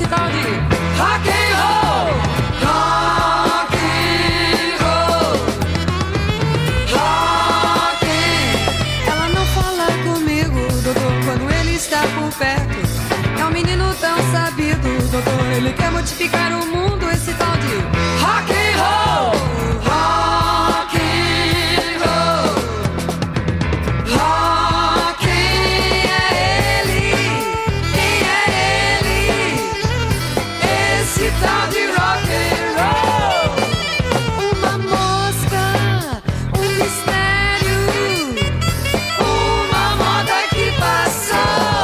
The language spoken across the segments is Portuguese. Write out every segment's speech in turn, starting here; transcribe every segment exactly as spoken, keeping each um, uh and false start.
esse tal de rock and roll. Rock and roll. Rock and... Ela não fala comigo, doutor, quando ele está por perto. É um menino tão sabido, doutor, ele quer modificar o mundo, esse tal de rock and roll. Rock and roll. Rock and é ele, quem é ele? Esse tal de rock and roll. Uma mosca, um mistério, uma moda que passou.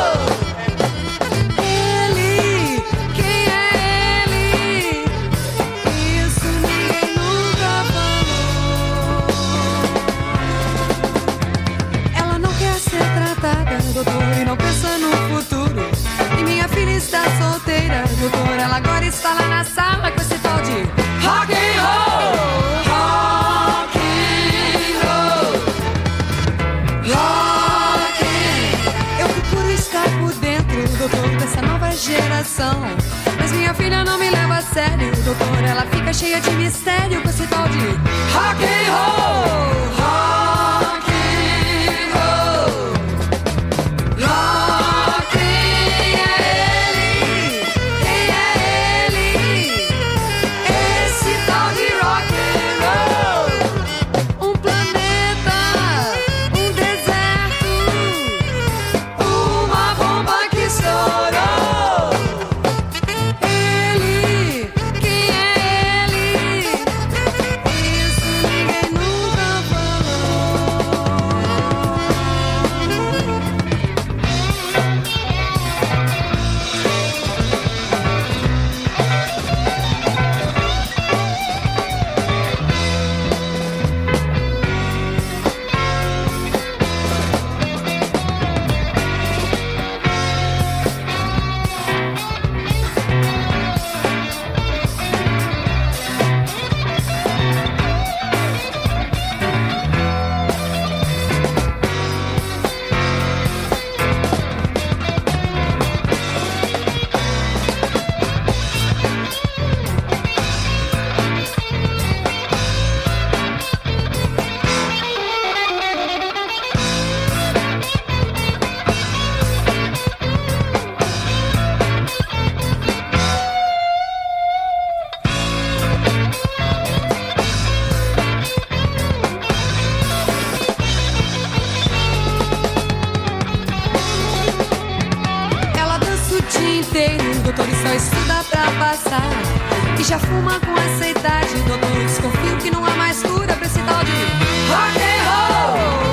Ele, quem é ele? Isso ninguém nunca falou. Ela não quer ser tratada, doutor, e não pensa no futuro. E minha filha está solteira, doutor, ela agora está lá na sala com esse tal de rock and roll. Rock and roll. Rock and... Eu procuro estar por dentro, doutor, dessa nova geração. Mas minha filha não me leva a sério, doutor, ela fica cheia de mistério com esse tal de rock and roll. Rock and roll. Rock and é ele, quem é ele? Esse tal de rock and roll. Um planeta, um deserto, uma bomba que estourou. Ele, quem é ele? Isso ninguém nunca falou. Ela dança o dia inteiro, doutor, e só estuda pra passar. E já fuma com essa idade, doutor, desconfio que não há mais cura pra esse tal de rock and roll.